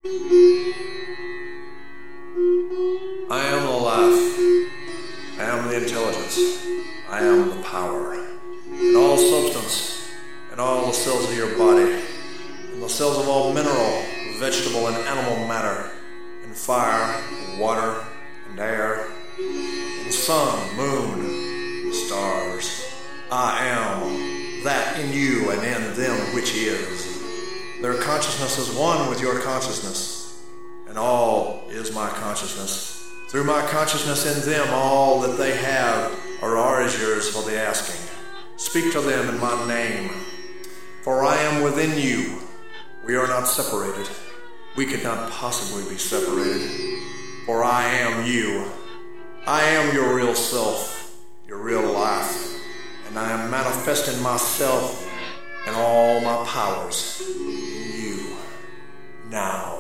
I am the life. I am the intelligence. I am the power. In all substance, in all the cells of your body, in the cells of all mineral, vegetable, and animal matter, in fire, water, and air, in sun, moon, and stars. I am that in you and in them which is. Their consciousness is one with your consciousness, and all is my consciousness. Through my consciousness in them, all that they have or are is yours for the asking. Speak to them in my name, for I am within you. We are not separated. We could not possibly be separated, for I am you. I am your real self, your real life, and I am manifesting myself and all my powers in you now.